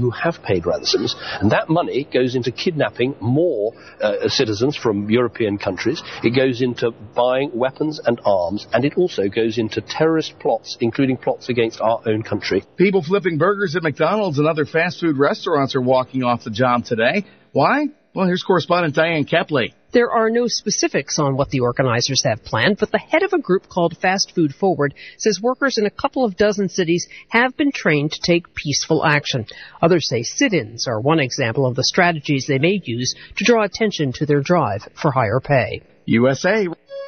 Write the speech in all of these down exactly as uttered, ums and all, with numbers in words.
who have paid ransoms, and that money goes into kidnapping more uh, citizens from European countries. It goes into buying weapons and arms, and it also goes into terrorist plots, including plots against our own country. People flipping burgers at McDonald's and other fast food restaurants are walking off the job today. Why? Well, here's correspondent Diane Kepley. There are no specifics on what the organizers have planned, but the head of a group called Fast Food Forward says workers in a couple of dozen cities have been trained to take peaceful action. Others say sit-ins are one example of the strategies they may use to draw attention to their drive for higher pay. U S A.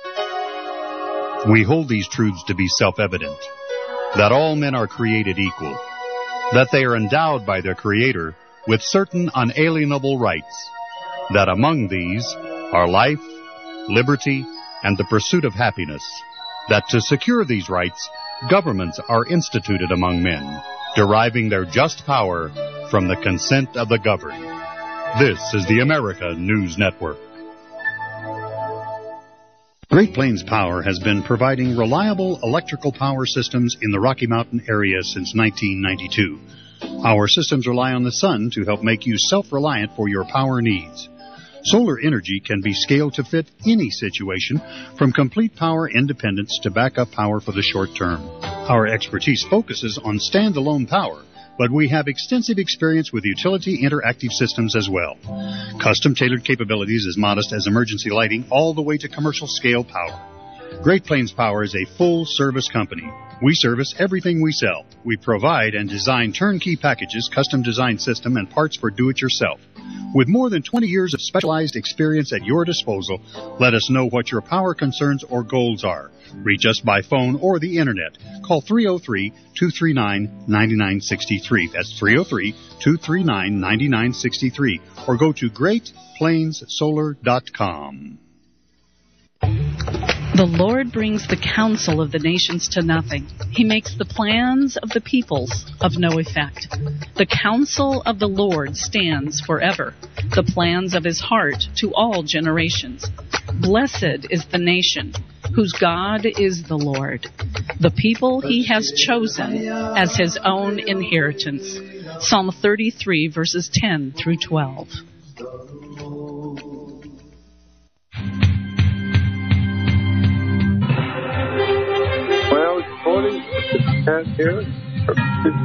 We hold these truths to be self-evident, that all men are created equal, that they are endowed by their Creator with certain unalienable rights, that among these are life, liberty, and the pursuit of happiness, that to secure these rights, governments are instituted among men, deriving their just power from the consent of the governed. This is the America News Network. Great Plains Power has been providing reliable electrical power systems in the Rocky Mountain area since nineteen ninety-two. Our systems rely on the sun to help make you self-reliant for your power needs. Solar energy can be scaled to fit any situation, from complete power independence to backup power for the short term. Our expertise focuses on standalone power, but we have extensive experience with utility interactive systems as well. Custom-tailored capabilities as modest as emergency lighting all the way to commercial-scale power. Great Plains Power is a full-service company. We service everything we sell. We provide and design turnkey packages, custom-designed system, and parts for do-it-yourself. With more than twenty years of specialized experience at your disposal, let us know what your power concerns or goals are. Reach us by phone or the Internet. Call three oh three, two three nine, nine nine six three. That's three oh three, two three nine, nine nine six three. Or go to great plains solar dot com. The Lord brings the counsel of the nations to nothing. He makes the plans of the peoples of no effect. The counsel of the Lord stands forever, the plans of his heart to all generations. Blessed is the nation whose God is the Lord, the people he has chosen as his own inheritance. Psalm thirty-three, verses ten through twelve. Well, good morning. Cat here from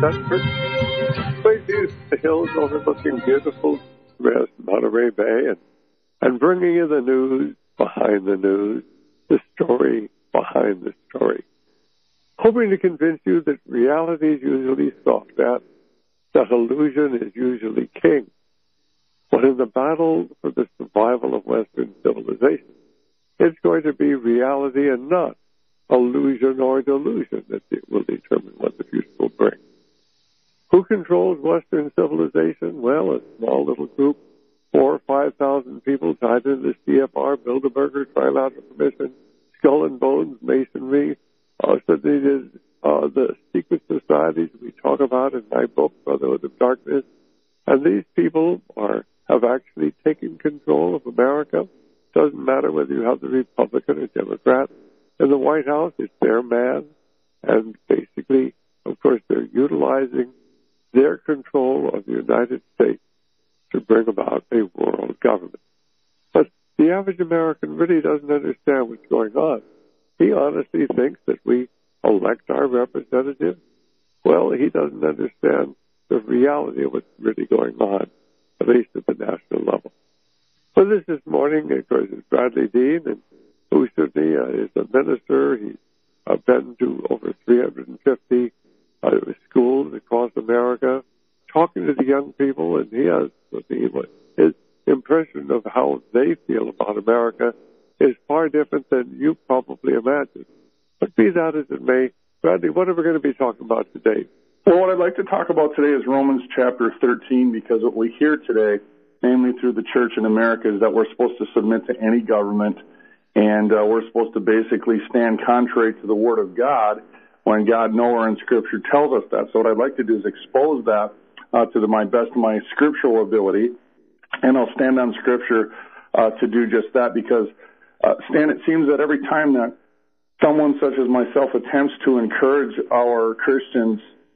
Bedford. Way views the hills overlooking beautiful West Monterey Bay and, and bringing you the news behind the news, the story behind the story. Hoping to convince you that reality is usually soft, that, that illusion is usually king. But in the battle for the survival of Western civilization, it's going to be reality and not illusion or delusion that will determine what the future will bring. Who controls Western civilization? Well, a small little group, four or five thousand people tied into the C F R, Bilderberger, trilateral commission, skull and bones, masonry, uh, studied, uh, the secret societies we talk about in my book, Brotherhood of Darkness. And these people are have actually taken control of America. Doesn't matter whether you have the Republican or Democrat in the White House, it's their man. And basically, of course, they're utilizing their control of the United States to bring about a world government. But the average American really doesn't understand what's going on. He honestly thinks that we elect our representatives. Well, he doesn't understand the reality of what's really going on, at least at the national level. So this this morning, of course, is Bradley Dean, and who certainly uh, is a minister. He's uh, been to over three hundred fifty uh, schools across America, talking to the young people, and he has his impression of how they feel about America is far different than you probably imagine. But be that as it may, Bradley, what are we going to be talking about today? Well, what I'd like to talk about today is Romans chapter thirteen, because what we hear today, namely through the church in America, is that we're supposed to submit to any government, and uh, we're supposed to basically stand contrary to the Word of God when God nowhere in Scripture tells us that. So what I'd like to do is expose that uh, to the, my best of my scriptural ability, and I'll stand on Scripture uh, to do just that, because, uh, Stan, it seems that every time that someone such as myself attempts to encourage our Christians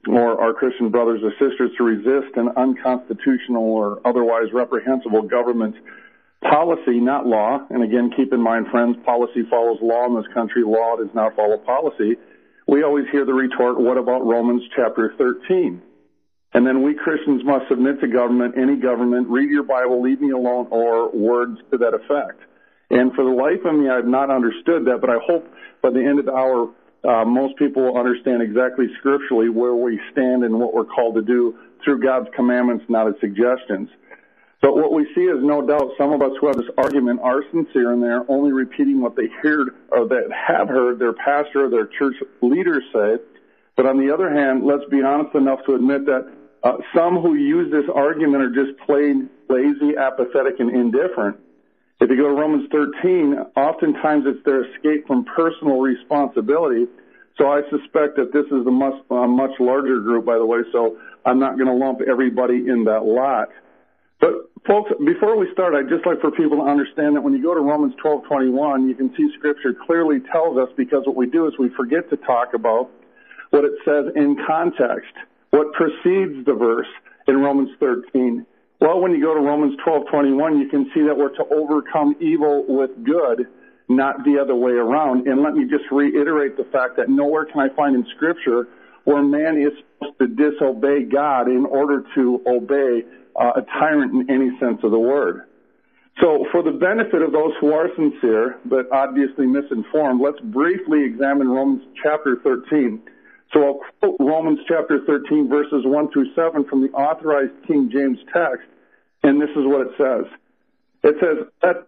or our Christian brothers or sisters to resist an unconstitutional or otherwise reprehensible government policy, not law. And again, keep in mind, friends, policy follows law in this country. Law does not follow policy. We always hear the retort, what about Romans chapter thirteen? And then we Christians must submit to government, any government, read your Bible, leave me alone, or words to that effect. And for the life of me, I have not understood that, but I hope by the end of the hour, uh, most people will understand exactly scripturally where we stand and what we're called to do through God's commandments, not His suggestions. But what we see is no doubt some of us who have this argument are sincere and they're only repeating what they heard or that have heard their pastor or their church leaders say. But on the other hand, let's be honest enough to admit that uh, some who use this argument are just plain lazy, apathetic, and indifferent. If you go to Romans thirteen, oftentimes it's their escape from personal responsibility. So I suspect that this is a much, a much larger group, by the way, so I'm not going to lump everybody in that lot. But folks, before we start, I'd just like for people to understand that when you go to Romans twelve twenty-one, you can see Scripture clearly tells us, because what we do is we forget to talk about what it says in context, what precedes the verse in Romans thirteen. Well, when you go to Romans twelve twenty-one, you can see that we're to overcome evil with good, not the other way around. And let me just reiterate the fact that nowhere can I find in Scripture where man is supposed to disobey God in order to obey Uh, a tyrant in any sense of the word. So for the benefit of those who are sincere but obviously misinformed, let's briefly examine Romans chapter thirteen. So I'll quote Romans chapter thirteen, verses one through seven from the Authorized King James text, and this is what it says. It says, let,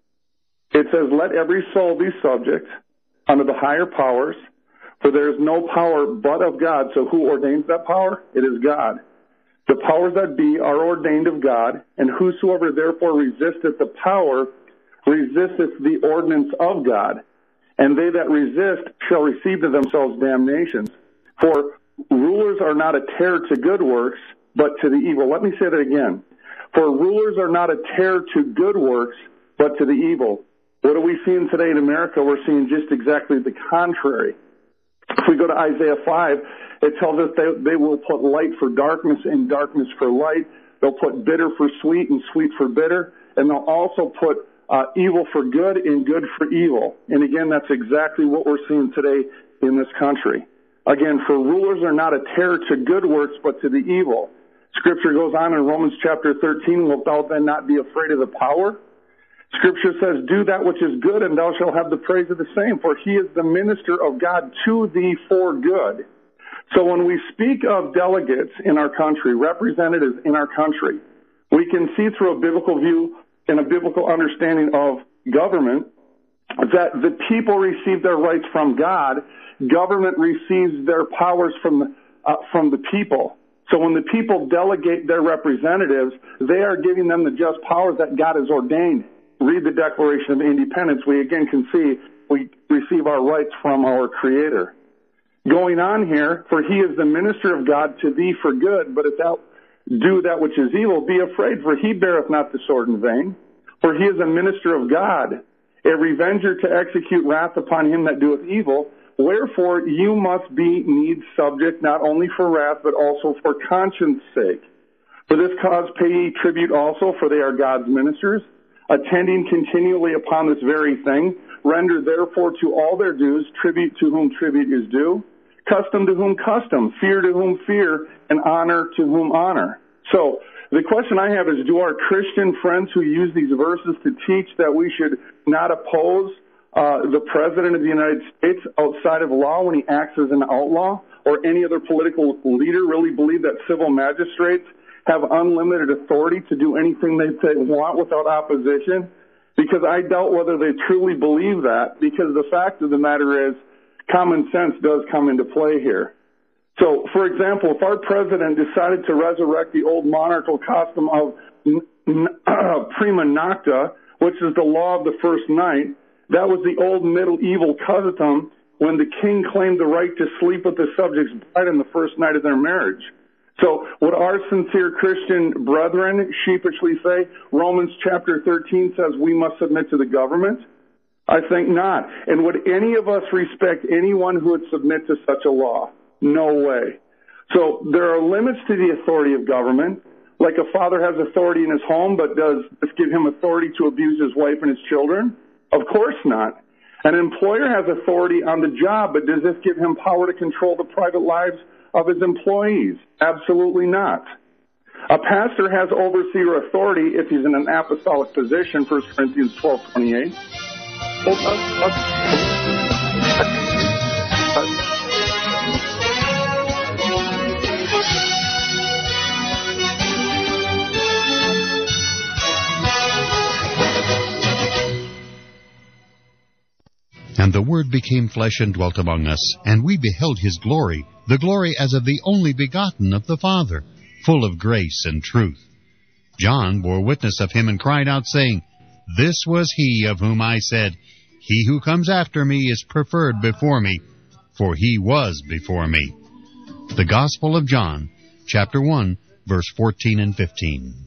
it says, let every soul be subject unto the higher powers, for there is no power but of God. So who ordains that power? It is God. The powers that be are ordained of God, and whosoever therefore resisteth the power resisteth the ordinance of God, and they that resist shall receive to themselves damnations. For rulers are not a terror to good works, but to the evil. Let me say that again. For rulers are not a terror to good works, but to the evil. What are we seeing today in America? We're seeing just exactly the contrary. If we go to Isaiah five, it tells us they, they will put light for darkness and darkness for light. They'll put bitter for sweet and sweet for bitter. And they'll also put uh, evil for good and good for evil. And again, that's exactly what we're seeing today in this country. Again, for rulers are not a terror to good works, but to the evil. Scripture goes on in Romans chapter thirteen, wilt thou then not be afraid of the power? Scripture says, do that which is good, and thou shalt have the praise of the same, for he is the minister of God to thee for good. So when we speak of delegates in our country, representatives in our country, we can see through a biblical view and a biblical understanding of government that the people receive their rights from God. Government receives their powers from the, uh, from the people. So when the people delegate their representatives, they are giving them the just powers that God has ordained. Read the Declaration of Independence. We again can see we receive our rights from our Creator. Going on here, for he is the minister of God to thee for good, but if thou do that which is evil, be afraid, for he beareth not the sword in vain. For he is a minister of God, a revenger to execute wrath upon him that doeth evil. Wherefore you must be needs subject, not only for wrath, but also for conscience sake. For this cause pay ye tribute also, for they are God's ministers, attending continually upon this very thing. Render therefore to all their dues, tribute to whom tribute is due, custom to whom custom, fear to whom fear, and honor to whom honor. So the question I have is, do our Christian friends who use these verses to teach that we should not oppose uh, the President of the United States outside of law when he acts as an outlaw, or any other political leader, really believe that civil magistrates have unlimited authority to do anything they, they want without opposition? Because I doubt whether they truly believe that, because the fact of the matter is common sense does come into play here. So, for example, if our president decided to resurrect the old monarchical custom of uh, prima nocta, which is the law of the first night, that was the old medieval custom when the king claimed the right to sleep with the subject's bride on the first night of their marriage. So would our sincere Christian brethren sheepishly say Romans chapter thirteen says we must submit to the government? I think not. And would any of us respect anyone who would submit to such a law? No way. So there are limits to the authority of government. Like a father has authority in his home, but does this give him authority to abuse his wife and his children? Of course not. An employer has authority on the job, but does this give him power to control the private lives of his employees? Absolutely not. A pastor has overseer authority if he's in an apostolic position, First Corinthians twelve twenty-eight. And the Word became flesh and dwelt among us, and we beheld his glory, the glory as of the only begotten of the Father, full of grace and truth. John bore witness of him and cried out, saying, This was he of whom I said, He who comes after me is preferred before me, for he was before me. The Gospel of John, chapter one, verse fourteen and fifteen.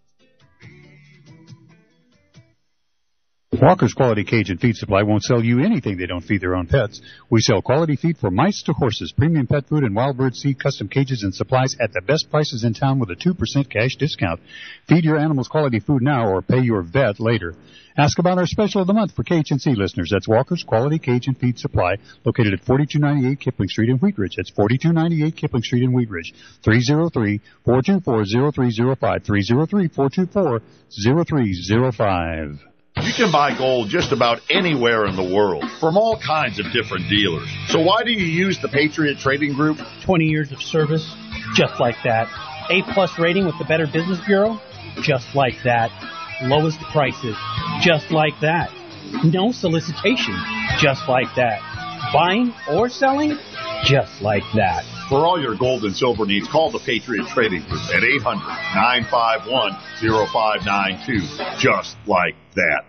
Walker's Quality Cajun Feed Supply won't sell you anything they don't feed their own pets. We sell quality feed for mice to horses, premium pet food, and wild bird seed, custom cages and supplies at the best prices in town with a two percent cash discount. Feed your animals quality food now or pay your vet later. Ask about our special of the month for K H N C listeners. That's Walker's Quality Cajun Feed Supply, located at forty-two ninety-eight Kipling Street in Wheat Ridge. That's forty-two ninety-eight Kipling Street in Wheat Ridge. three oh three, four two four, oh three oh five. three oh three, four two four, oh three oh five. You can buy gold just about anywhere in the world from all kinds of different dealers. So why do you use the Patriot Trading Group? twenty years of service, just like that. A-plus rating with the Better Business Bureau, just like that. Lowest prices, just like that. No solicitation, just like that. Buying or selling, just like that. For all your gold and silver needs, call the Patriot Trading Group at eight hundred, nine five one, oh five nine two. Just like that.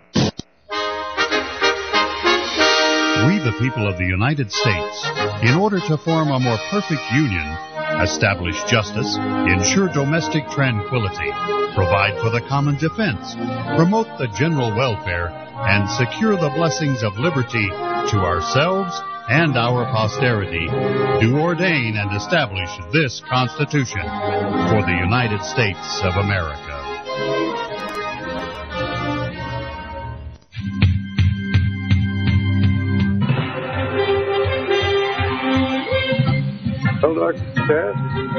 We, the people of the United States, in order to form a more perfect union, establish justice, ensure domestic tranquility, provide for the common defense, promote the general welfare, and secure the blessings of liberty to ourselves and our posterity, do ordain and establish this Constitution for the United States of America. Well, Doctor Stan,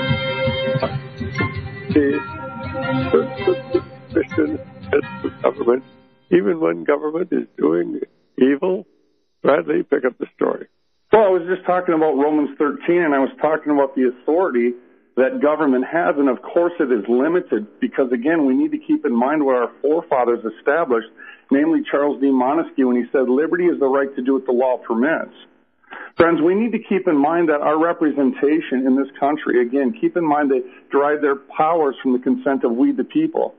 the Christian the government, even when government is doing evil. Bradley, pick up the story. Well, I was just talking about Romans thirteen, and I was talking about the authority that government has, and of course it is limited, because again, we need to keep in mind what our forefathers established, namely Charles D. Montesquieu, when he said, liberty is the right to do what the law permits. Friends, we need to keep in mind that our representation in this country, again, keep in mind they derive their powers from the consent of we the people.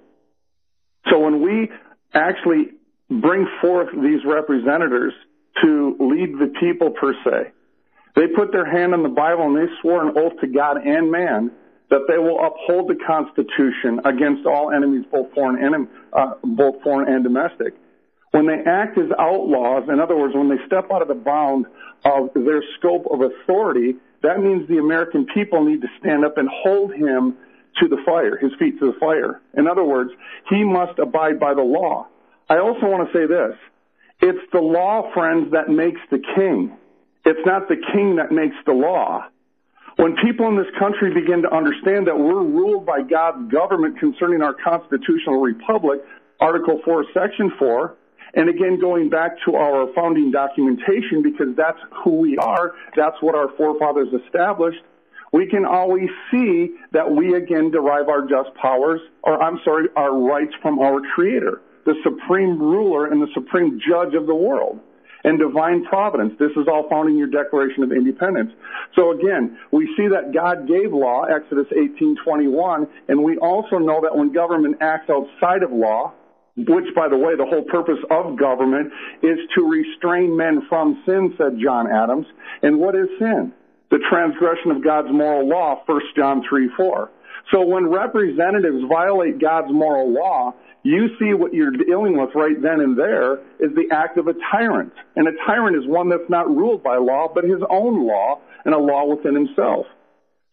So when we actually bring forth these representatives to lead the people per se, they put their hand on the Bible and they swore an oath to God and man that they will uphold the Constitution against all enemies, both foreign and, uh, both foreign and domestic. When they act as outlaws, in other words, when they step out of the bound of their scope of authority, that means the American people need to stand up and hold him to the fire, his feet to the fire. In other words, he must abide by the law. I also want to say this. It's the law, friends, that makes the king. It's not the king that makes the law. When people in this country begin to understand that we're ruled by God's government concerning our constitutional republic, Article four, Section four, and again, going back to our founding documentation, because that's who we are, that's what our forefathers established, we can always see that we again derive our just powers, or I'm sorry, our rights from our Creator, the supreme ruler and the supreme judge of the world, and divine providence. This is all found in your Declaration of Independence. So again, we see that God gave law, Exodus eighteen twenty-one, and we also know that when government acts outside of law, which, by the way, the whole purpose of government is to restrain men from sin, said John Adams. And what is sin? The transgression of God's moral law, First John three four. So when representatives violate God's moral law, you see what you're dealing with right then and there is the act of a tyrant. And a tyrant is one that's not ruled by law, but his own law and a law within himself.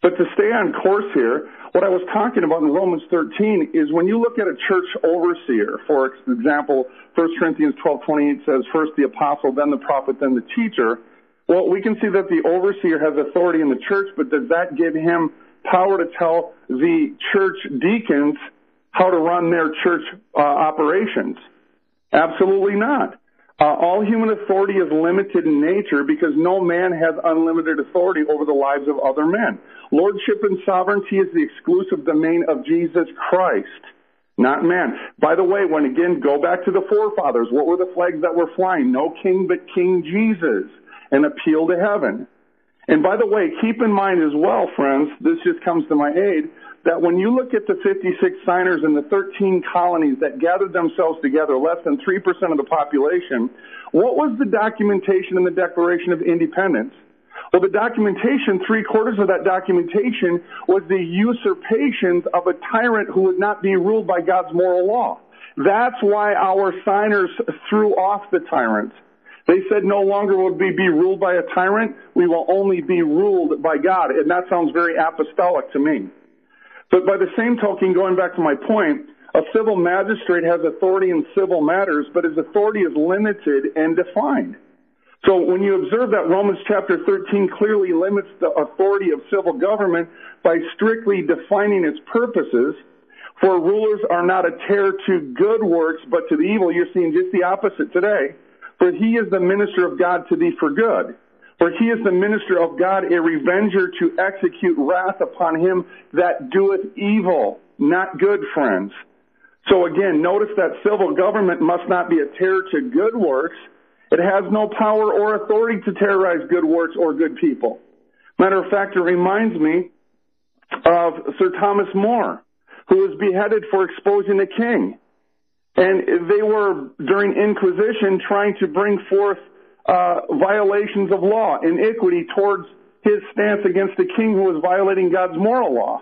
But to stay on course here, what I was talking about in Romans thirteen is when you look at a church overseer, for example, First Corinthians twelve twenty-eight says, first the apostle, then the prophet, then the teacher. Well, we can see that the overseer has authority in the church, but does that give him power to tell the church deacons how to run their church uh, operations? Absolutely not. Uh, all human authority is limited in nature because no man has unlimited authority over the lives of other men. Lordship and sovereignty is the exclusive domain of Jesus Christ, not man. By the way, when again, go back to the forefathers, what were the flags that were flying? No king but King Jesus, an appeal to heaven. And by the way, keep in mind as well, friends, this just comes to my aid, that when you look at the fifty-six signers and the thirteen colonies that gathered themselves together, less than three percent of the population, what was the documentation in the Declaration of Independence? Well, the documentation, three quarters of that documentation was the usurpations of a tyrant who would not be ruled by God's moral law. That's why our signers threw off the tyrant. They said no longer would we be ruled by a tyrant, we will only be ruled by God. And that sounds very apostolic to me. But by the same token, going back to my point, a civil magistrate has authority in civil matters, but his authority is limited and defined. So when you observe that Romans chapter thirteen clearly limits the authority of civil government by strictly defining its purposes, for rulers are not a terror to good works, but to the evil, you're seeing just the opposite today. For he is the minister of God to thee for good. For he is the minister of God, a revenger to execute wrath upon him that doeth evil, not good, friends. So again, notice that civil government must not be a terror to good works. It has no power or authority to terrorize good works or good people. Matter of fact, it reminds me of Sir Thomas More, who was beheaded for exposing the king. And they were, during Inquisition, trying to bring forth uh, violations of law, iniquity towards his stance against the king who was violating God's moral law.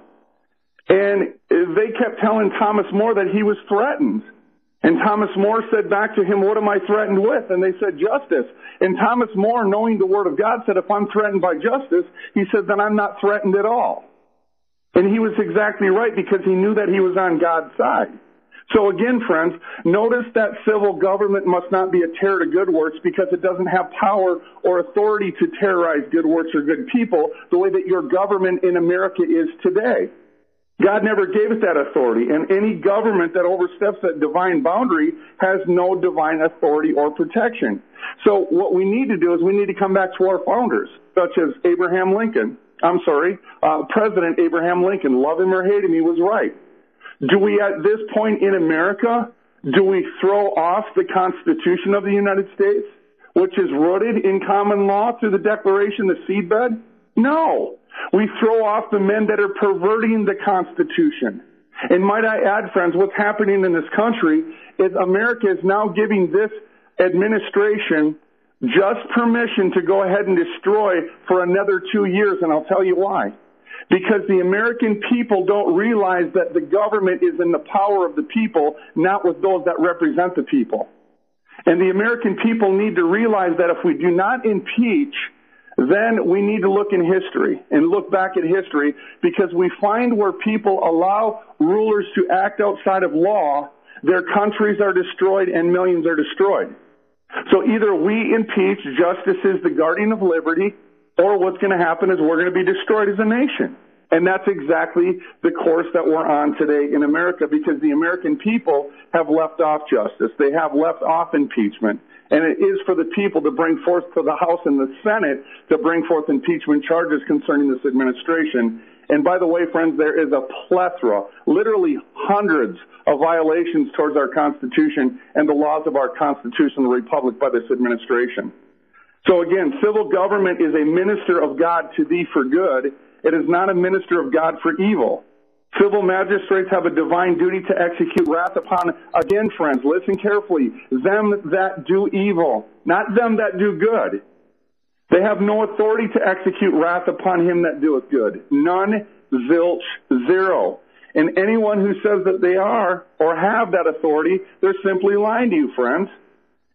And they kept telling Thomas More that he was threatened. And Thomas More said back to him, what am I threatened with? And they said, justice. And Thomas More, knowing the word of God, said, if I'm threatened by justice, he said, then I'm not threatened at all. And he was exactly right because he knew that he was on God's side. So again, friends, notice that civil government must not be a terror to good works because it doesn't have power or authority to terrorize good works or good people the way that your government in America is today. God never gave it that authority, and any government that oversteps that divine boundary has no divine authority or protection. So what we need to do is we need to come back to our founders, such as Abraham Lincoln. I'm sorry, uh, President Abraham Lincoln, love him or hate him, he was right. Do we, at this point in America, do we throw off the Constitution of the United States, which is rooted in common law through the Declaration, the seedbed? No. We throw off the men that are perverting the Constitution. And might I add, friends, what's happening in this country is America is now giving this administration just permission to go ahead and destroy for another two years, and I'll tell you why. Because the American people don't realize that the government is in the power of the people, not with those that represent the people. And the American people need to realize that if we do not impeach, then we need to look in history and look back at history, because we find where people allow rulers to act outside of law, their countries are destroyed and millions are destroyed. So either we impeach, justice is the guardian of liberty, or what's going to happen is we're going to be destroyed as a nation. And that's exactly the course that we're on today in America, because the American people have left off justice. They have left off impeachment. And it is for the people to bring forth to the House and the Senate to bring forth impeachment charges concerning this administration. And by the way, friends, there is a plethora, literally hundreds of violations towards our Constitution and the laws of our constitutional republic by this administration. So again, civil government is a minister of God to thee for good. It is not a minister of God for evil. Civil magistrates have a divine duty to execute wrath upon, again, friends, listen carefully, them that do evil, not them that do good. They have no authority to execute wrath upon him that doeth good. None, zilch, zero. And anyone who says that they are or have that authority, they're simply lying to you, friends.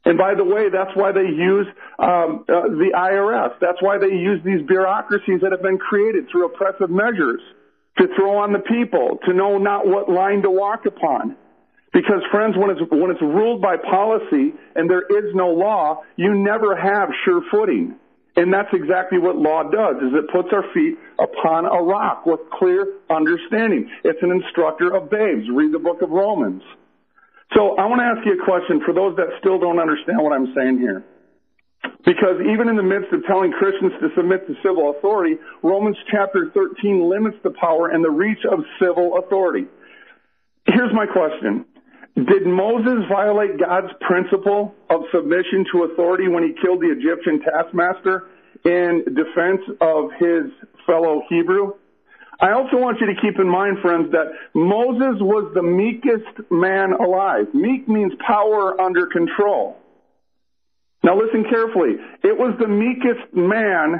And by the way, that's why they use um, uh, the I R S. That's why they use these bureaucracies that have been created through oppressive measures to throw on the people, to know not what line to walk upon. Because, friends, when it's, when it's ruled by policy and there is no law, you never have sure footing. And that's exactly what law does, is it puts our feet upon a rock with clear understanding. It's an instructor of babes. Read the book of Romans. So I want to ask you a question for those that still don't understand what I'm saying here. Because even in the midst of telling Christians to submit to civil authority, Romans chapter thirteen limits the power and the reach of civil authority. Here's my question. Did Moses violate God's principle of submission to authority when he killed the Egyptian taskmaster in defense of his fellow Hebrew? I also want you to keep in mind, friends, that Moses was the meekest man alive. Meek means power under control. Now listen carefully. It was the meekest man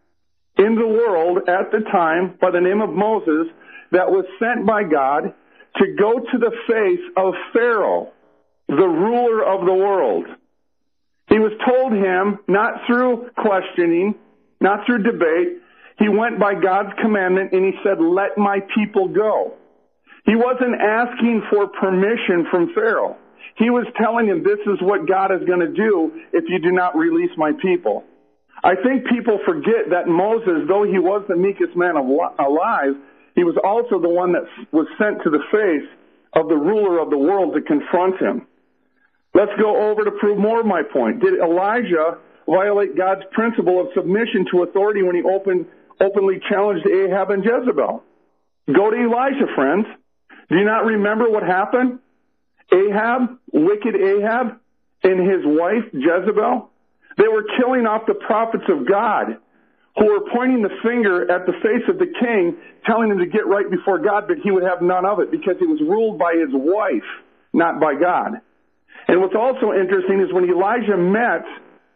in the world at the time, by the name of Moses, that was sent by God to go to the face of Pharaoh, the ruler of the world. He was told him, not through questioning, not through debate, he went by God's commandment and he said, let my people go. He wasn't asking for permission from Pharaoh. He was telling him, this is what God is going to do if you do not release my people. I think people forget that Moses, though he was the meekest man alive, he was also the one that was sent to the face of the ruler of the world to confront him. Let's go over to prove more of my point. Did Elijah violate God's principle of submission to authority when he opened, openly challenged Ahab and Jezebel? Go to Elijah, friends. Do you not remember what happened? Ahab, wicked Ahab, and his wife Jezebel, they were killing off the prophets of God who were pointing the finger at the face of the king, telling him to get right before God, but he would have none of it because he was ruled by his wife, not by God. And what's also interesting is when Elijah met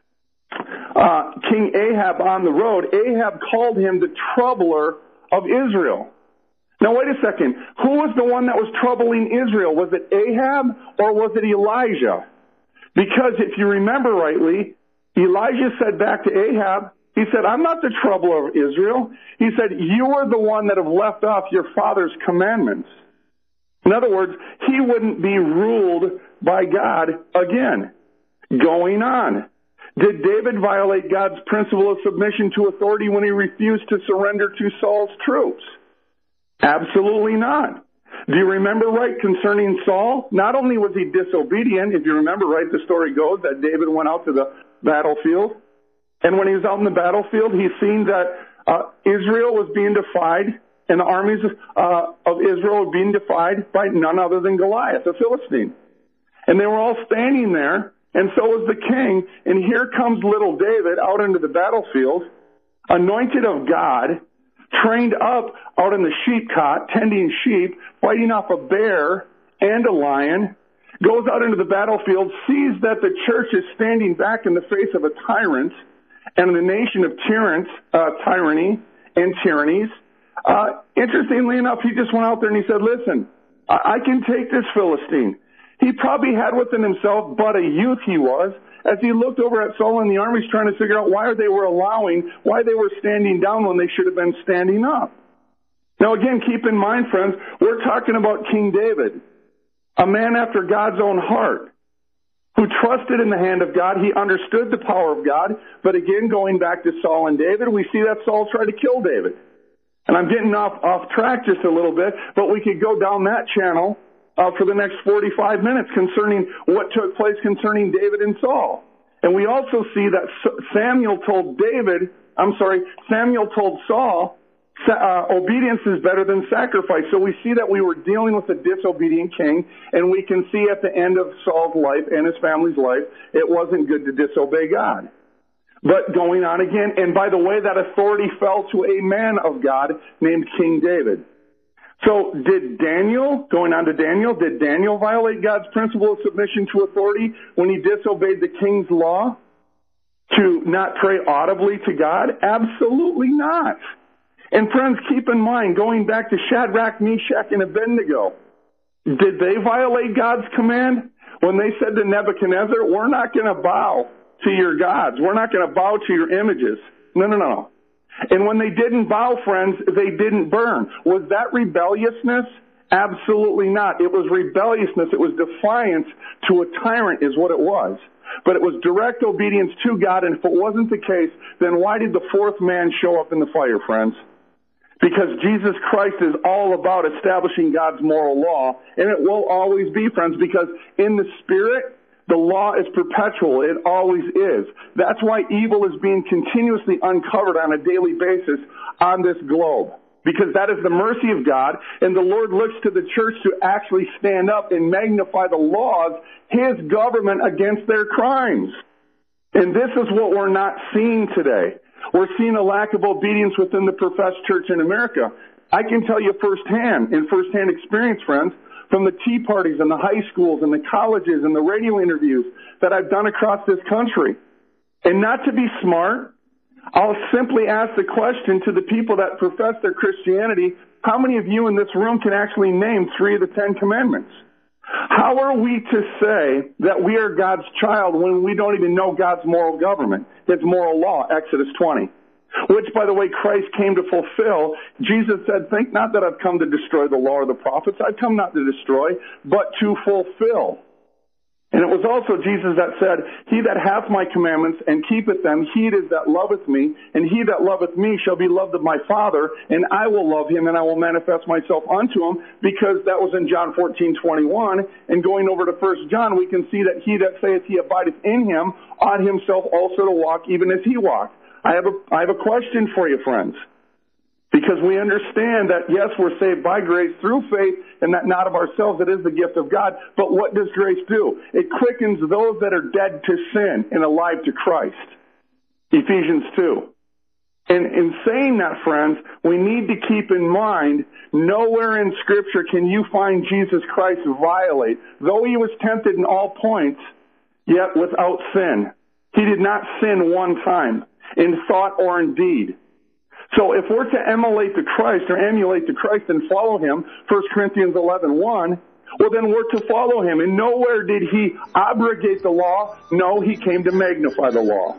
uh, King Ahab on the road, Ahab called him the troubler of Israel. Now, wait a second. Who was the one that was troubling Israel? Was it Ahab or was it Elijah? Because if you remember rightly, Elijah said back to Ahab, he said, I'm not the troubler of Israel. He said, you are the one that have left off your father's commandments. In other words, he wouldn't be ruled by God again. Going on. Did David violate God's principle of submission to authority when he refused to surrender to Saul's troops? Absolutely not. Do you remember right concerning Saul? Not only was he disobedient, if you remember right, the story goes that David went out to the battlefield. And when he was out in the battlefield, he seen that uh, Israel was being defied, and the armies uh, of Israel were being defied by none other than Goliath, a Philistine. And they were all standing there, and so was the king. And here comes little David out into the battlefield, anointed of God, trained up out in the sheep cot, tending sheep, fighting off a bear and a lion, goes out into the battlefield, sees that the church is standing back in the face of a tyrant, and the nation of tyrants, uh, tyranny and tyrannies. Uh, interestingly enough, he just went out there and he said, listen, I, I can take this Philistine. He probably had within himself, but a youth he was, as he looked over at Saul and the armies trying to figure out why they were allowing, why they were standing down when they should have been standing up. Now again, keep in mind, friends, we're talking about King David, a man after God's own heart, who trusted in the hand of God. He understood the power of God. But again, going back to Saul and David, we see that Saul tried to kill David. And I'm getting off, off track just a little bit, but we could go down that channel uh, for the next forty-five minutes concerning what took place concerning David and Saul. And we also see that Samuel told David, I'm sorry, Samuel told Saul, Uh, obedience is better than sacrifice. So we see that we were dealing with a disobedient king, and we can see at the end of Saul's life and his family's life, it wasn't good to disobey God. But going on again, and by the way, that authority fell to a man of God named King David. So did Daniel, going on to Daniel, did Daniel violate God's principle of submission to authority when he disobeyed the king's law to not pray audibly to God? Absolutely not. And friends, keep in mind, going back to Shadrach, Meshach, and Abednego, did they violate God's command When they said to Nebuchadnezzar, we're not going to bow to your gods. We're not going to bow to your images. No, no, no. And when they didn't bow, friends, they didn't burn. Was that rebelliousness? Absolutely not. It was rebelliousness. It was defiance to a tyrant is what it was. But it was direct obedience to God, and if it wasn't the case, then why did the fourth man show up in the fire, friends? Because Jesus Christ is all about establishing God's moral law, and it will always be, friends, because in the Spirit, the law is perpetual. It always is. That's why evil is being continuously uncovered on a daily basis on this globe. Because that is the mercy of God, and the Lord looks to the church to actually stand up and magnify the laws, His government, against their crimes. And this is what we're not seeing today. We're seeing a lack of obedience within the professed church in America. I can tell you firsthand, in firsthand experience, friends, from the tea parties and the high schools and the colleges and the radio interviews that I've done across this country. And not to be smart, I'll simply ask the question to the people that profess their Christianity, how many of you in this room can actually name three of the Ten Commandments? How are we to say that we are God's child when we don't even know God's moral government, His moral law, Exodus twenty? Which, by the way, Christ came to fulfill. Jesus said, think not that I've come to destroy the law or the prophets. I've come not to destroy, but to fulfill. And it was also Jesus that said, he that hath my commandments and keepeth them, he it is that loveth me, and he that loveth me shall be loved of my Father, and I will love him, and I will manifest myself unto him, because that was in John fourteen twenty-one. And going over to First John, we can see that he that saith he abideth in him ought himself also to walk even as he walked. I have a, I have a question for you, friends. Because we understand that, yes, we're saved by grace through faith, and that not of ourselves, it is the gift of God. But what does grace do? It quickens those that are dead to sin and alive to Christ. Ephesians two. And in saying that, friends, we need to keep in mind, nowhere in Scripture can you find Jesus Christ violate. Though he was tempted in all points, yet without sin. He did not sin one time, in thought or in deed. So if we're to emulate the Christ or emulate the Christ and follow him, First Corinthians eleven one, well then we're to follow him. And nowhere did he abrogate the law. No, he came to magnify the law.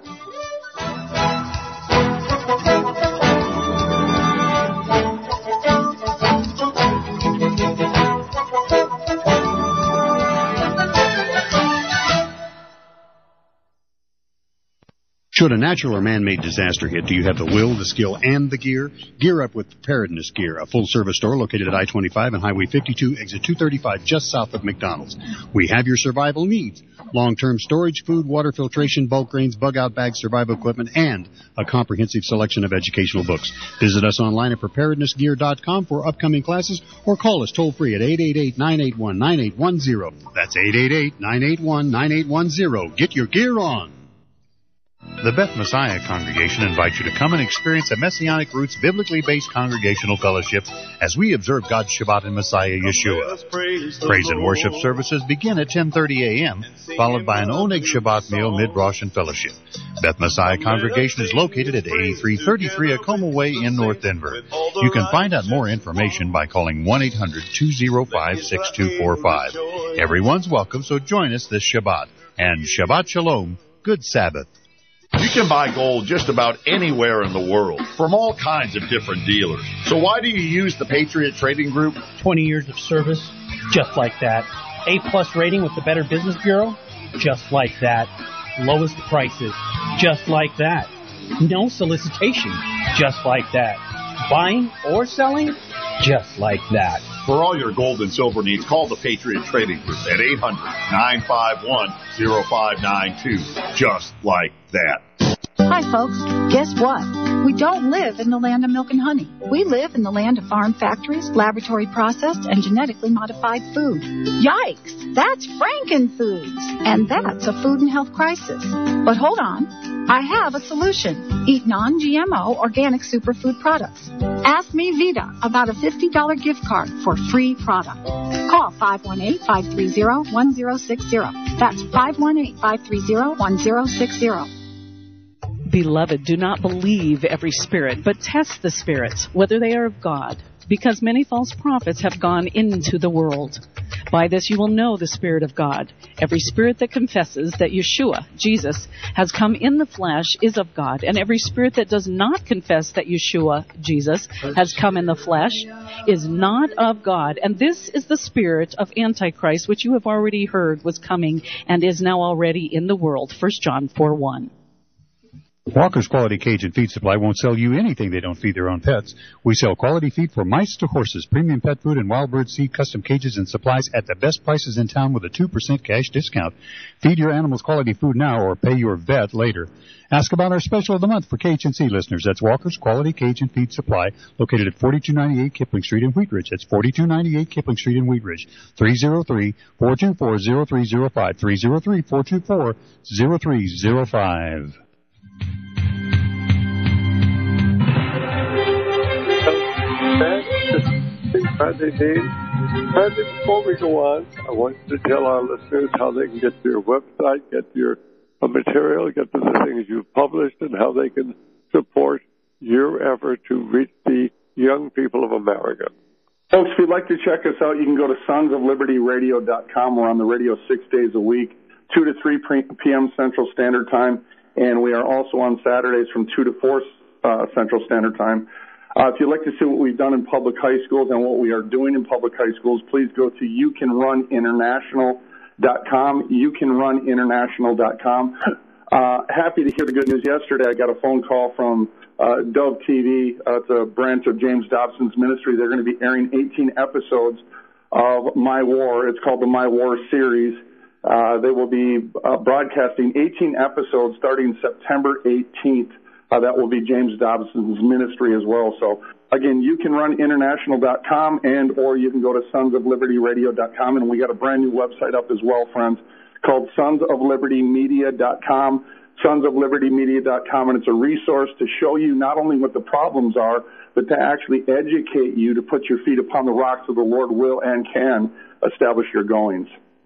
Should a natural or man-made disaster hit, do you have the will, the skill, and the gear? Gear up with Preparedness Gear, a full-service store located at I twenty-five and Highway fifty-two, exit two thirty-five, just south of McDonald's. We have your survival needs. Long-term storage, food, water filtration, bulk grains, bug-out bags, survival equipment, and a comprehensive selection of educational books. Visit us online at preparedness gear dot com for upcoming classes, or call us toll-free at eight eight eight, nine eight one, nine eight one zero. That's eight eight eight, nine eight one, nine eight one zero. Get your gear on. The Beth Messiah Congregation invites you to come and experience a Messianic Roots biblically based congregational fellowship as we observe God's Shabbat in Messiah Yeshua. Praise and worship services begin at ten thirty a.m., followed by an Oneg Shabbat meal mid-Rosh and fellowship. Beth Messiah Congregation is located at eighty-three thirty-three Acoma Way in North Denver. You can find out more information by calling one eight hundred, two oh five, six two four five. Everyone's welcome, so join us this Shabbat. And Shabbat Shalom, good Sabbath. You can buy gold just about anywhere in the world from all kinds of different dealers. So why do you use the Patriot Trading Group? twenty years of service, just like that. A-plus rating with the Better Business Bureau, just like that. Lowest prices, just like that. No solicitation, just like that. Buying or selling, just like that. For all your gold and silver needs, call the Patriot Trading Group at eight hundred, nine five one, oh five nine two. Just like that. Hi, folks. Guess what? We don't live in the land of milk and honey. We live in the land of farm factories, laboratory processed, and genetically modified food. Yikes! That's Frankenfoods! And that's a food and health crisis. But hold on. I have a solution. Eat non-G M O organic superfood products. Ask me, Vita, about a fifty dollars gift card for free product. Call five one eight, five three zero, one zero six zero. That's five one eight, five three zero, one zero six zero. Beloved, do not believe every spirit, but test the spirits, whether they are of God, because many false prophets have gone into the world. By this you will know the Spirit of God. Every spirit that confesses that Yeshua, Jesus, has come in the flesh is of God, and every spirit that does not confess that Yeshua, Jesus, has come in the flesh is not of God. And this is the spirit of Antichrist, which you have already heard was coming and is now already in the world. First John four one. Walker's Quality Cajun Feed Supply won't sell you anything they don't feed their own pets. We sell quality feed for mice to horses, premium pet food, and wild bird seed, custom cages and supplies at the best prices in town with a two percent cash discount. Feed your animals quality food now or pay your vet later. Ask about our special of the month for K H N C listeners. That's Walker's Quality Cajun Feed Supply, located at forty-two ninety-eight Kipling Street in Wheat Ridge. That's forty-two ninety-eight Kipling Street in Wheat Ridge. three oh three, four two four, oh three oh five. three oh three, four two four, oh three oh five. Friday Dave. Friday, before we go on, I want you to tell our listeners how they can get to your website, get to your uh, material, get to the things you've published, and how they can support your effort to reach the young people of America. Folks, if you'd like to check us out, you can go to sons of liberty radio dot com. We're on the radio six days a week, two to three p.m. Central Standard Time, and we are also on Saturdays from two to four uh, Central Standard Time. Uh, if you'd like to see what we've done in public high schools and what we are doing in public high schools, please go to you can run international dot com, you can run international dot com. Uh, happy to hear the good news. Yesterday I got a phone call from uh, Dove T V. Uh, it's a branch of James Dobson's ministry. They're going to be airing eighteen episodes of My War. It's called the My War series. Uh, they will be uh, broadcasting eighteen episodes starting September eighteenth. Uh, that will be James Dobson's ministry as well. So, again, you can run international dot com and or you can go to sons of liberty radio dot com. And we got a brand new website up as well, friends, called sons of liberty media dot com, sons of liberty media dot com. And it's a resource to show you not only what the problems are, but to actually educate you to put your feet upon the rocks so the Lord will and can establish your goings.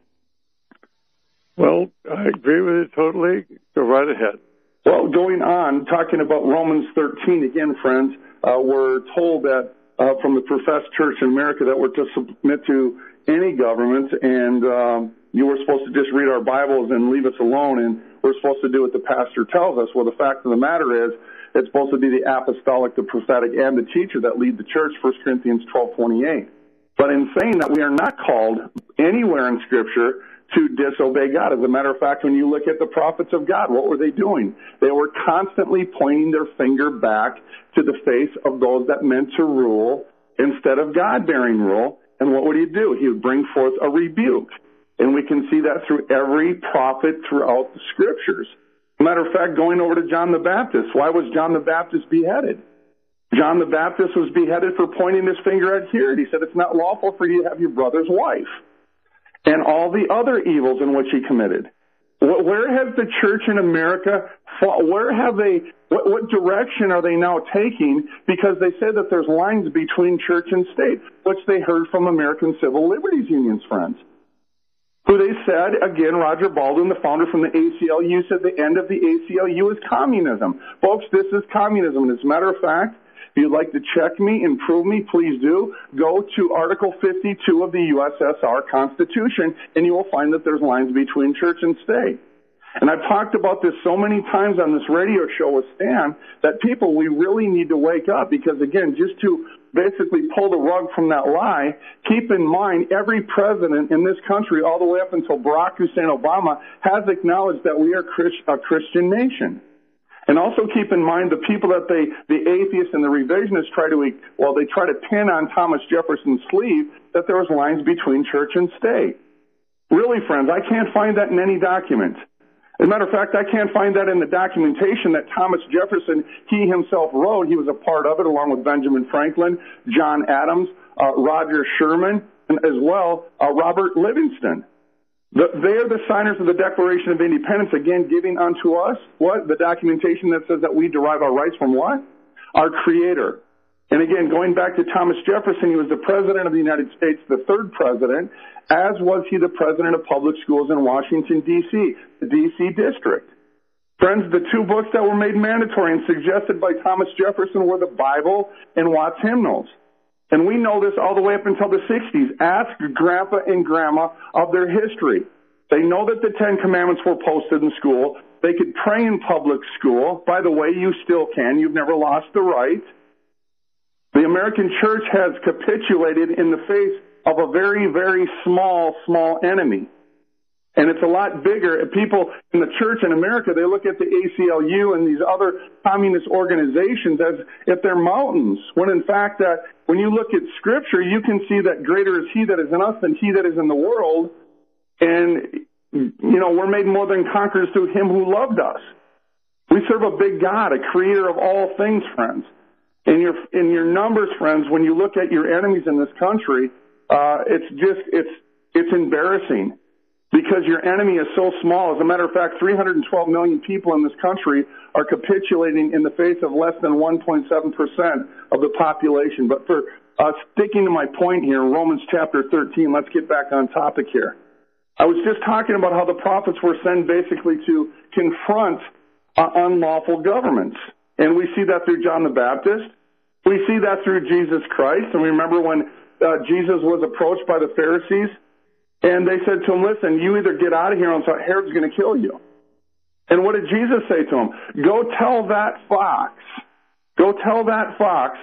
Well, I agree with you totally. Go right ahead. Well, going on, talking about Romans thirteen, again, friends, uh, we're told that uh, from the professed church in America that we're to submit to any government, and um, you were supposed to just read our Bibles and leave us alone, and we're supposed to do what the pastor tells us. Well, the fact of the matter is it's supposed to be the apostolic, the prophetic, and the teacher that lead the church, First Corinthians twelve twenty-eight. But in saying that, we are not called anywhere in Scripture to disobey God. As a matter of fact, when you look at the prophets of God, what were they doing? They were constantly pointing their finger back to the face of those that meant to rule instead of God bearing rule. And what would he do? He would bring forth a rebuke. And we can see that through every prophet throughout the Scriptures. As a matter of fact, going over to John the Baptist, why was John the Baptist beheaded? John the Baptist was beheaded for pointing his finger at Herod. He said, it's not lawful for you to have your brother's wife. And all the other evils in which he committed. Where has the church in America fought? Where have they, what, what direction are they now taking? Because they say that there's lines between church and state, which they heard from American Civil Liberties Union's friends. Who they said, again, Roger Baldwin, the founder from the A C L U, said the end of the A C L U is communism. Folks, this is communism. And as a matter of fact, if you'd like to check me and prove me, please do. Go to Article fifty-two of the U S S R Constitution, and you will find that there's lines between church and state. And I've talked about this so many times on this radio show with Stan that people, we really need to wake up because, again, just to basically pull the rug from that lie, keep in mind every president in this country, all the way up until Barack Hussein Obama, has acknowledged that we are a Christian nation. And also keep in mind the people that they, the atheists and the revisionists try to, well, they try to pin on Thomas Jefferson's sleeve that there was lines between church and state. Really, friends, I can't find that in any document. As a matter of fact, I can't find that in the documentation that Thomas Jefferson, he himself wrote. He was a part of it along with Benjamin Franklin, John Adams, uh, Roger Sherman, and as well, uh, Robert Livingston. The, they are the signers of the Declaration of Independence, again, giving unto us, what? The documentation that says that we derive our rights from what? Our Creator. And again, going back to Thomas Jefferson, he was the President of the United States, the third President, as was he the President of public schools in Washington, D C, the D C District. Friends, the two books that were made mandatory and suggested by Thomas Jefferson were the Bible and Watts Hymnals. And we know this all the way up until the sixties. Ask Grandpa and Grandma of their history. They know that the Ten Commandments were posted in school. They could pray in public school. By the way, you still can. You've never lost the right. The American church has capitulated in the face of a very, very small, small enemy. And it's a lot bigger. People in the church in America, they look at the A C L U and these other communist organizations as if they're mountains, when in fact, that when you look at Scripture, you can see that greater is He that is in us than he that is in the world. And, you know, we're made more than conquerors through Him who loved us. We serve a big God, a creator of all things, friends. In your, in your numbers, friends, when you look at your enemies in this country, uh, it's just, it's, it's embarrassing. Because your enemy is so small. As a matter of fact, three hundred twelve million people in this country are capitulating in the face of less than one point seven percent of the population. But for uh, sticking to my point here, Romans chapter thirteen, let's get back on topic here. I was just talking about how the prophets were sent basically to confront uh, unlawful governments. And we see that through John the Baptist. We see that through Jesus Christ. And remember when uh, Jesus was approached by the Pharisees? And they said to him, listen, you either get out of here or Herod's going to kill you. And what did Jesus say to him? Go tell that fox, go tell that fox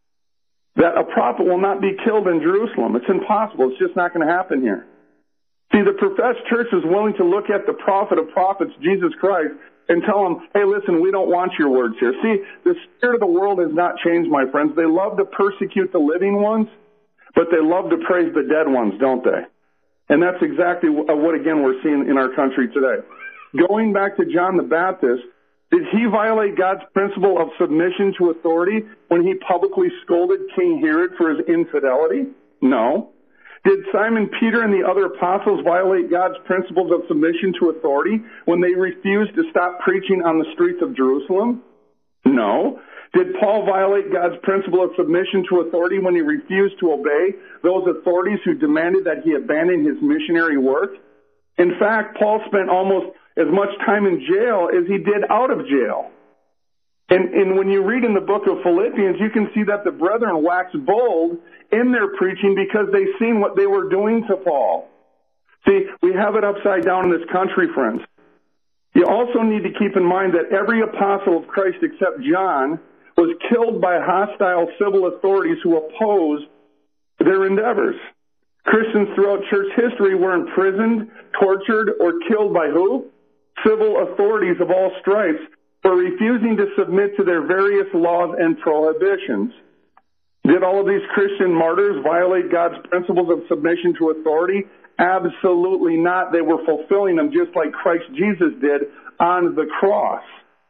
that a prophet will not be killed in Jerusalem. It's impossible. It's just not going to happen here. See, the professed church is willing to look at the prophet of prophets, Jesus Christ, and tell him, hey, listen, we don't want your words here. See, the spirit of the world has not changed, my friends. They love to persecute the living ones, but they love to praise the dead ones, don't they? And that's exactly what, again, we're seeing in our country today. Going back to John the Baptist, did he violate God's principle of submission to authority when he publicly scolded King Herod for his infidelity? No. Did Simon Peter and the other apostles violate God's principles of submission to authority when they refused to stop preaching on the streets of Jerusalem? No. Did Paul violate God's principle of submission to authority when he refused to obey those authorities who demanded that he abandon his missionary work? In fact, Paul spent almost as much time in jail as he did out of jail. And, and when you read in the book of Philippians, you can see that the brethren waxed bold in their preaching because they seen what they were doing to Paul. See, we have it upside down in this country, friends. You also need to keep in mind that every apostle of Christ except John was killed by hostile civil authorities who opposed their endeavors. Christians throughout church history were imprisoned, tortured, or killed by who? Civil authorities of all stripes for refusing to submit to their various laws and prohibitions. Did all of these Christian martyrs violate God's principles of submission to authority? Absolutely not. They were fulfilling them just like Christ Jesus did on the cross.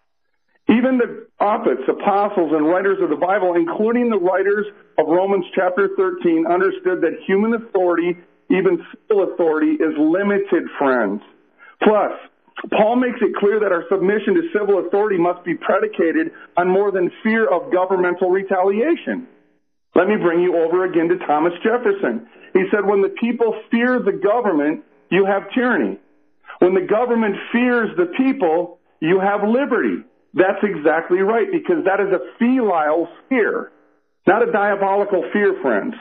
Even the prophets, apostles, and writers of the Bible, including the writers of Romans chapter thirteen, understood that human authority, even civil authority, is limited, friends. Plus, Paul makes it clear that our submission to civil authority must be predicated on more than fear of governmental retaliation. Let me bring you over again to Thomas Jefferson. He said, when the people fear the government, you have tyranny. When the government fears the people, you have liberty. That's exactly right, because that is a filial fear, not a diabolical fear, friends.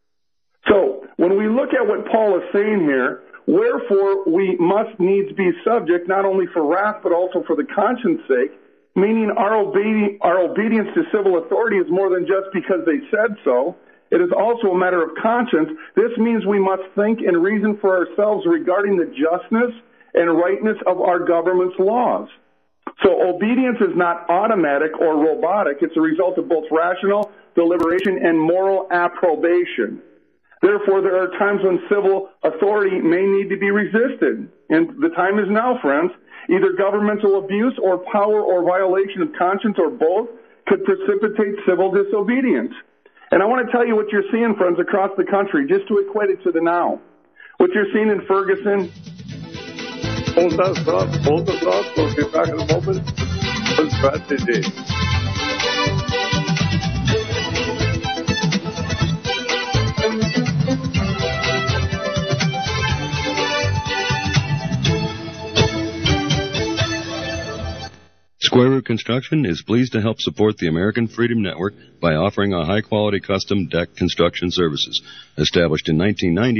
So, when we look at what Paul is saying here, wherefore we must needs be subject, not only for wrath, but also for the conscience sake, meaning our, obedi- our obedience to civil authority is more than just because they said so. It is also a matter of conscience. This means we must think and reason for ourselves regarding the justness and rightness of our government's laws. So obedience is not automatic or robotic. It's a result of both rational deliberation and moral approbation. Therefore, there are times when civil authority may need to be resisted. And the time is now, friends. Either governmental abuse or power or violation of conscience or both could precipitate civil disobedience. And I want to tell you what you're seeing, friends, across the country, just to equate it to the now. What you're seeing in Ferguson. Hold us up, hold us up. We'll be back in a moment. Strategy. Square Root Construction is pleased to help support the American Freedom Network by offering a high-quality custom deck construction services. Established in nineteen ninety,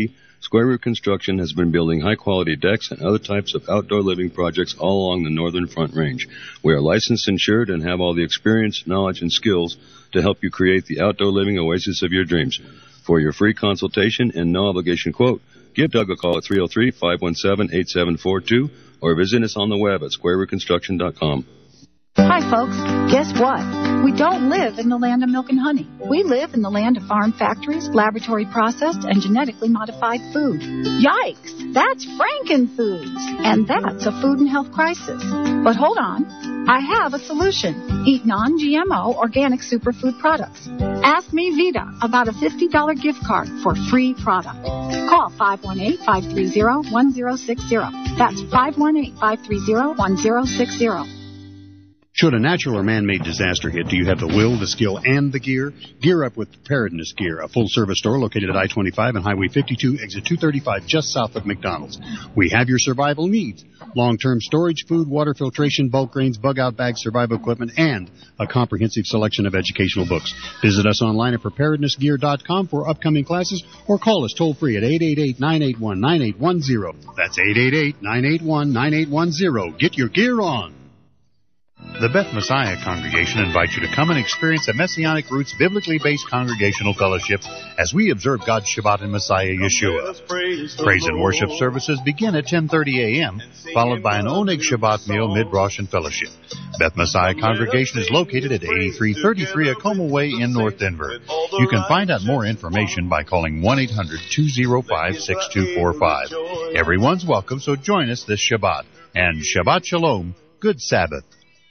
Square Root Construction has been building high-quality decks and other types of outdoor living projects all along the Northern Front Range. We are licensed, insured, and have all the experience, knowledge, and skills to help you create the outdoor living oasis of your dreams. For your free consultation and no-obligation quote, give Doug a call at three oh three, five one seven, eight seven four two or visit us on the web at square root construction dot com. Hi, folks. Guess what? We don't live in the land of milk and honey. We live in the land of farm factories, laboratory processed, and genetically modified food. Yikes! That's Frankenfoods! And that's a food and health crisis. But hold on. I have a solution. Eat non-G M O organic superfood products. Ask me, Vita, about a fifty dollars gift card for free product. Call five one eight, five three zero, one zero six zero. That's five one eight, five three zero, one zero six zero. Should a natural or man-made disaster hit, do you have the will, the skill, and the gear? Gear up with Preparedness Gear, a full-service store located at I twenty-five and Highway fifty-two, exit two thirty-five, just south of McDonald's. We have your survival needs. Long-term storage, food, water filtration, bulk grains, bug-out bags, survival equipment, and a comprehensive selection of educational books. Visit us online at preparedness gear dot com for upcoming classes or call us toll-free at eight eight eight, nine eight one, nine eight one zero. That's eight eight eight, nine eight one, nine eight one zero. Get your gear on. The Beth Messiah Congregation invites you to come and experience a Messianic Roots biblically based congregational fellowship as we observe God's Shabbat in Messiah Yeshua. Praise and worship services begin at ten thirty a.m., followed by an Oneg Shabbat meal, mid-Rosh, and fellowship. Beth Messiah Congregation is located at eighty-three thirty-three Acoma Way in North Denver. You can find out more information by calling one eight hundred, two oh five, six two four five. Everyone's welcome, so join us this Shabbat. And Shabbat Shalom, good Sabbath.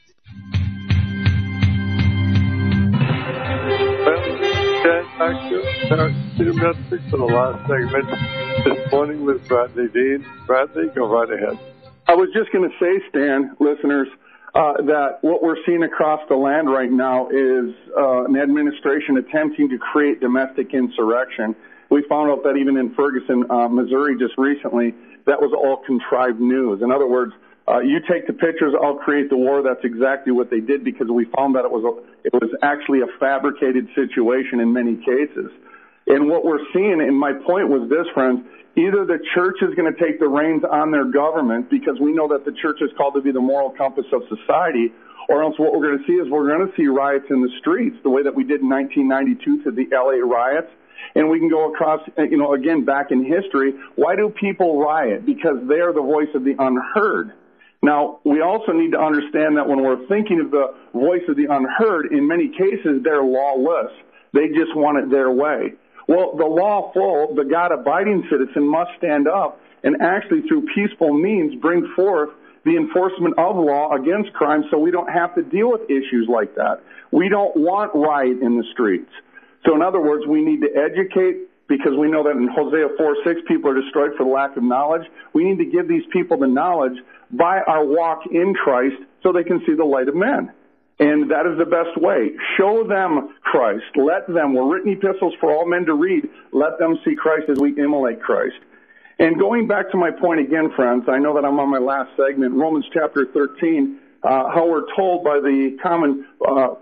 Back to our student message for the last segment this morning with Bradley Dean. Bradley, go right ahead. I was just going to say, Stan, listeners, uh, that what we're seeing across the land right now is uh, an administration attempting to create domestic insurrection. We found out that even in Ferguson, uh, Missouri, just recently, that was all contrived news. In other words, Uh, you take the pictures, I'll create the war. That's exactly what they did because we found that it was a, it was actually a fabricated situation in many cases. And what we're seeing, and my point was this, friends, either the church is going to take the reins on their government because we know that the church is called to be the moral compass of society, or else what we're going to see is we're going to see riots in the streets the way that we did in nineteen ninety-two to the L A riots. And we can go across, you know, again, back in history. Why do people riot? Because they are the voice of the unheard. Now, we also need to understand that when we're thinking of the voice of the unheard, in many cases, they're lawless. They just want it their way. Well, the lawful, the God-abiding citizen must stand up and actually, through peaceful means, bring forth the enforcement of law against crime so we don't have to deal with issues like that. We don't want riot in the streets. So, in other words, we need to educate, because we know that in Hosea four six, people are destroyed for the lack of knowledge. We need to give these people the knowledge by our walk in Christ so they can see the light of men. And that is the best way. Show them Christ. Let them. We're written epistles for all men to read. Let them see Christ as we immolate Christ. And going back to my point again, friends, I know that I'm on my last segment, Romans chapter thirteen, uh, how we're told by the common uh,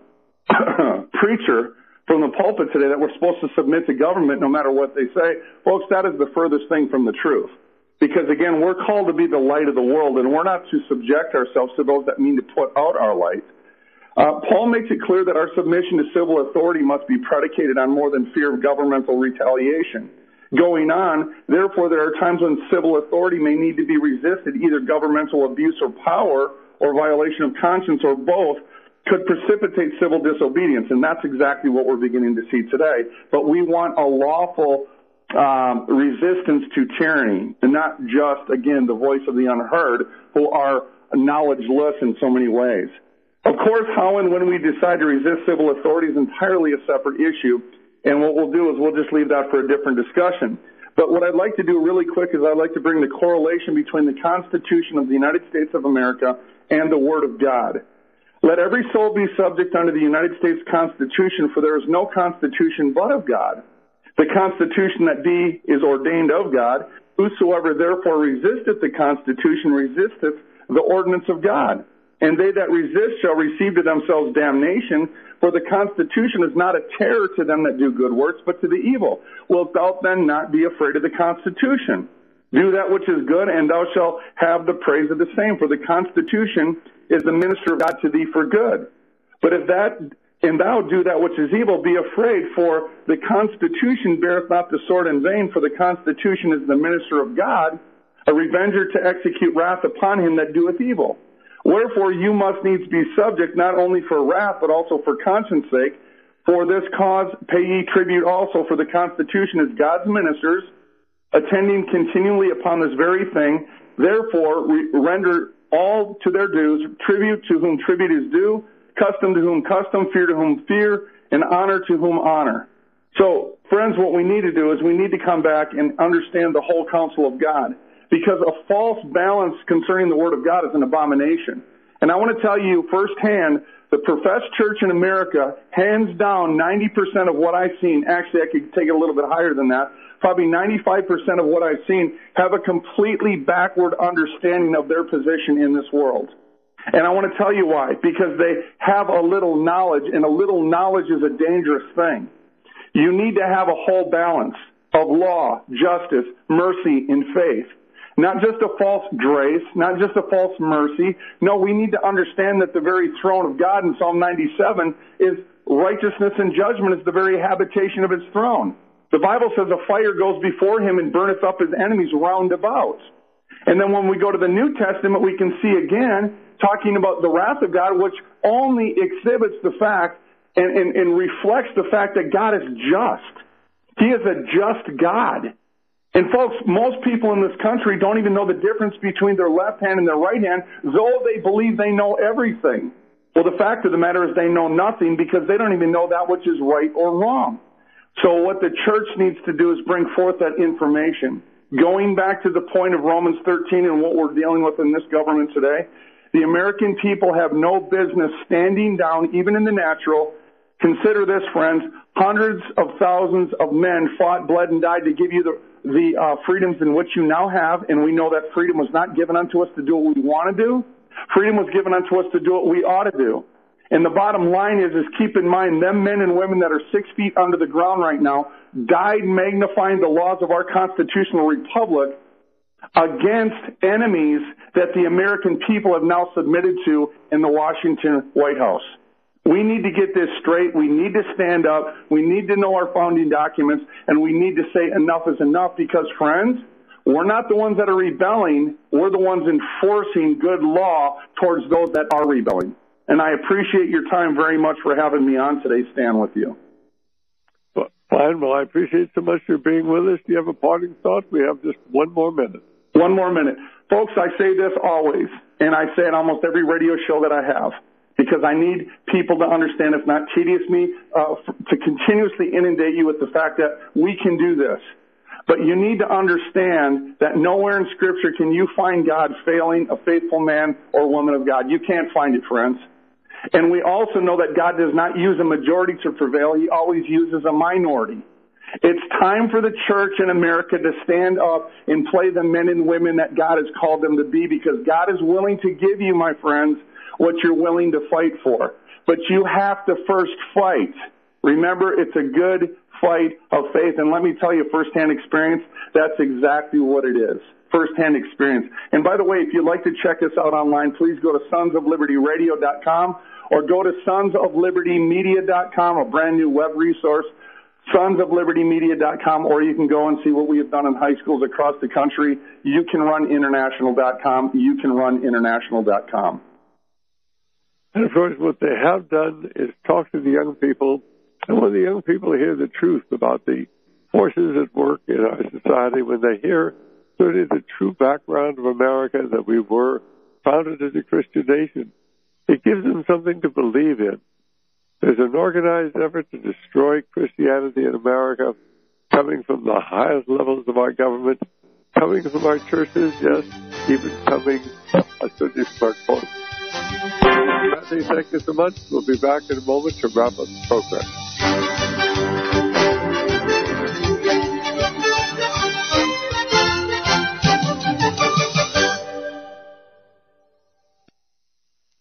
preacher from the pulpit today that we're supposed to submit to government no matter what they say. Folks, that is the furthest thing from the truth. Because, again, we're called to be the light of the world, and we're not to subject ourselves to those that mean to put out our light. Uh, Paul makes it clear that our submission to civil authority must be predicated on more than fear of governmental retaliation. Going on, therefore, there are times when civil authority may need to be resisted, either governmental abuse or power or violation of conscience or both, could precipitate civil disobedience, and that's exactly what we're beginning to see today. But we want a lawful um, resistance to tyranny, and not just, again, the voice of the unheard, who are knowledgeless in so many ways. Of course, how and when we decide to resist civil authority is entirely a separate issue, and what we'll do is we'll just leave that for a different discussion. But what I'd like to do really quick is I'd like to bring the correlation between the Constitution of the United States of America and the Word of God. Let every soul be subject unto the United States Constitution, for there is no constitution but of God. The constitution that be is ordained of God. Whosoever therefore resisteth the constitution resisteth the ordinance of God. And they that resist shall receive to themselves damnation, For the Constitution is not a terror to them that do good works, but to the evil. Wilt thou then not be afraid of the Constitution? Do that which is good, and thou shalt have the praise of the same. For the Constitution is the minister of God to thee for good. But if that, and thou do that which is evil, be afraid, for the Constitution beareth not the sword in vain, for the Constitution is the minister of God, a revenger to execute wrath upon him that doeth evil. Wherefore you must needs be subject, not only for wrath, but also for conscience sake. For this cause pay ye tribute also, for the Constitution is God's ministers, attending continually upon this very thing. Therefore re- render all to their dues, tribute to whom tribute is due, custom to whom custom, fear to whom fear, and honor to whom honor. So, friends, what we need to do is we need to come back and understand the whole counsel of God, because a false balance concerning the Word of God is an abomination. And I want to tell you firsthand, the professed church in America, hands down, ninety percent of what I've seen, actually I could take it a little bit higher than that, probably ninety-five percent of what I've seen have a completely backward understanding of their position in this world. And I want to tell you why. Because they have a little knowledge, and a little knowledge is a dangerous thing. You need to have a whole balance of law, justice, mercy, and faith. Not just a false grace, not just a false mercy. No, we need to understand that the very throne of God in Psalm ninety-seven is righteousness and judgment is the very habitation of his throne. The Bible says a fire goes before him and burneth up his enemies round about. And then when we go to the New Testament, we can see again, talking about the wrath of God, which only exhibits the fact and, and, and reflects the fact that God is just. He is a just God. And folks, most people in this country don't even know the difference between their left hand and their right hand, though they believe they know everything. Well, the fact of the matter is they know nothing, because they don't even know that which is right or wrong. So what the church needs to do is bring forth that information. Going back to the point of Romans thirteen and what we're dealing with in this government today, the American people have no business standing down, even in the natural. Consider this, friends. Hundreds of thousands of men fought, bled, and died to give you the, the uh, freedoms in which you now have, and we know that freedom was not given unto us to do what we want to do. Freedom was given unto us to do what we ought to do. And the bottom line is, is keep in mind, them men and women that are six feet under the ground right now died magnifying the laws of our constitutional republic against enemies that the American people have now submitted to in the Washington White House. We need to get this straight. We need to stand up. We need to know our founding documents, and we need to say enough is enough, because, friends, we're not the ones that are rebelling. We're the ones enforcing good law towards those that are rebelling. And I appreciate your time very much for having me on today, Stan, with you. Well, fine. Well, I appreciate so much your being with us. Do you have a parting thought? We have just one more minute. One more minute. Folks, I say this always, and I say it almost every radio show that I have, because I need people to understand, if not tedious me, uh, to continuously inundate you with the fact that we can do this. But you need to understand that nowhere in Scripture can you find God failing a faithful man or woman of God. You can't find it, friends. And we also know that God does not use a majority to prevail. He always uses a minority. It's time for the church in America to stand up and play the men and women that God has called them to be, because God is willing to give you, my friends, what you're willing to fight for. But you have to first fight. Remember, it's a good fight of faith. And let me tell you, firsthand experience, that's exactly what it is. Firsthand experience. And by the way, if you'd like to check us out online, please go to sons of liberty radio dot com or go to sons of liberty media dot com, a brand new web resource, sons of liberty media dot com, or you can go and see what we have done in high schools across the country. You can run international dot com. You can run international dot com. And of course, what they have done is talk to the young people. And when the young people hear the truth about the forces at work in our society, when they hear sort of the true background of America, that we were founded as a Christian nation, it gives them something to believe in. There's an organized effort to destroy Christianity in America, coming from the highest levels of our government, coming from our churches, yes, even coming certainly from our courts. Matthew, thank you so much. We'll be back in a moment to wrap up the program.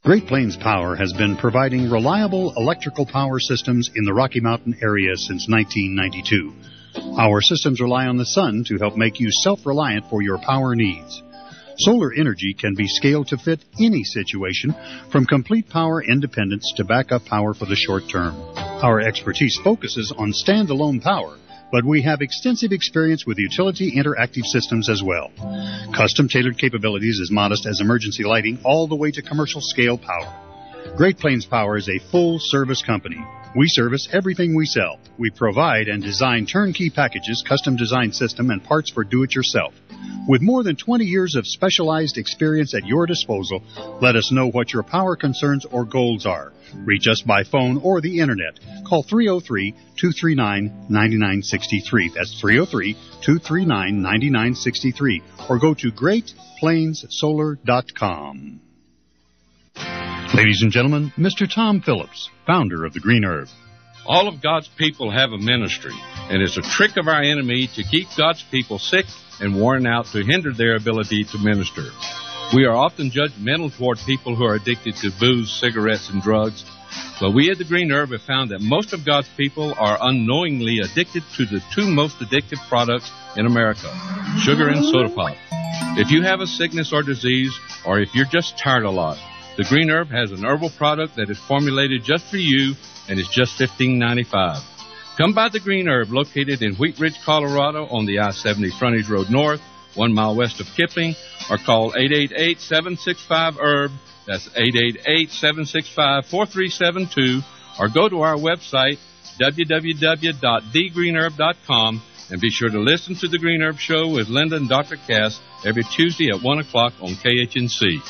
Great Plains Power has been providing reliable electrical power systems in the Rocky Mountain area since nineteen ninety-two. Our systems rely on the sun to help make you self-reliant for your power needs. Solar energy can be scaled to fit any situation, from complete power independence to backup power for the short term. Our expertise focuses on standalone power, but we have extensive experience with utility interactive systems as well. Custom-tailored capabilities as modest as emergency lighting all the way to commercial-scale power. Great Plains Power is a full-service company. We service everything we sell. We provide and design turnkey packages, custom-designed system, and parts for do-it-yourself. With more than twenty years of specialized experience at your disposal, let us know what your power concerns or goals are. Reach us by phone or the Internet. Call three oh three, two three nine, nine nine six three. That's three oh three, two three nine, nine nine six three. Or go to great plains solar dot com. Ladies and gentlemen, Mister Tom Phillips, founder of the Green Herb. All of God's people have a ministry, and it's a trick of our enemy to keep God's people sick and worn out to hinder their ability to minister. We are often judgmental toward people who are addicted to booze, cigarettes, and drugs, but we at the Green Herb have found that most of God's people are unknowingly addicted to the two most addictive products in America, sugar and soda pop. If you have a sickness or disease, or if you're just tired a lot, the Green Herb has an herbal product that is formulated just for you, and it's just fifteen ninety-five. Come by the Green Herb, located in Wheat Ridge, Colorado, on the I seventy Frontage Road North, one mile west of Kipling, or call eight eight eight, seven six five, herb. That's eight eight eight, seven six five, four three seven two, or go to our website, w w w dot the green herb dot com, and be sure to listen to the Green Herb Show with Linda and Doctor Cass every Tuesday at one o'clock on K H N C.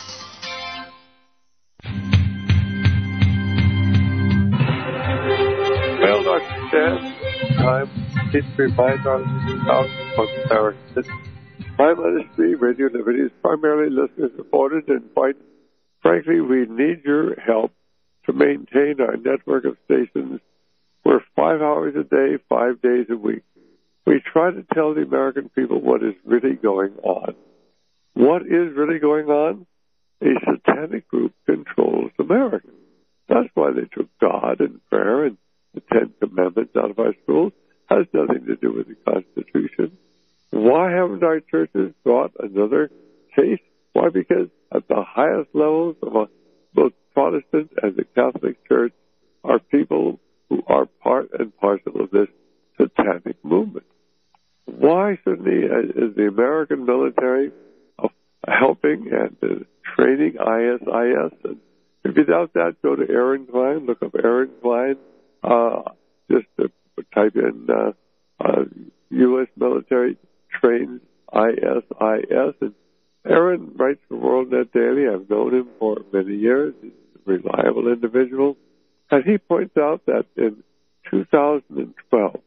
Well, Doctor Cass, I'm pleased to remind our listeners that my ministry, Radio Liberty, is primarily listener-supported, and quite frankly, we need your help to maintain our network of stations. We're five hours a day, five days a week. We try to tell the American people what is really going on. What is really going on? A satanic group controls America. That's why they took God and prayer and the Ten Commandments out of our schools. Has nothing to do with the Constitution. Why haven't our churches brought another case? Why? Because at the highest levels of both Protestant and the Catholic Church are people who are part and parcel of this satanic movement. Why suddenly is the American military helping and uh, training I S I S? And if you doubt that, go to Aaron Klein, look up Aaron Klein, uh, just uh, type in uh, uh, U S military trains I S I S, and Aaron writes for WorldNet Daily. I've known him for many years. He's a reliable individual. And he points out that in two thousand twelve,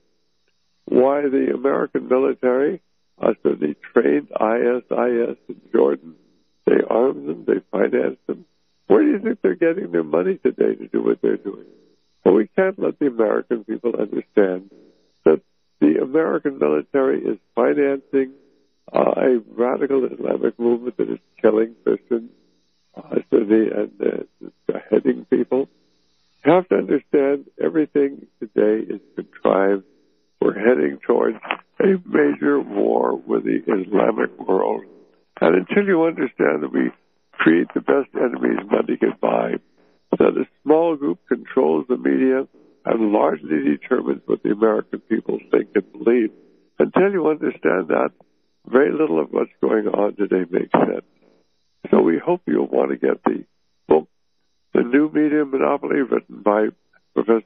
why the American military, uh, so they trained I S I S in Jordan. They armed them, they financed them. Where do you think they're getting their money today to do what they're doing? Well, we can't let the American people understand that the American military is financing uh, a radical Islamic movement that is killing Christians, uh, Sunni and uh, beheading people. You have to understand everything today is contrived. We're heading towards a major war with the Islamic world. And until you understand that we create the best enemies money can buy, that a small group controls the media and largely determines what the American people think and believe, until you understand that, very little of what's going on today makes sense. So we hope you'll want to get the book, The New Media Monopoly, written by Professor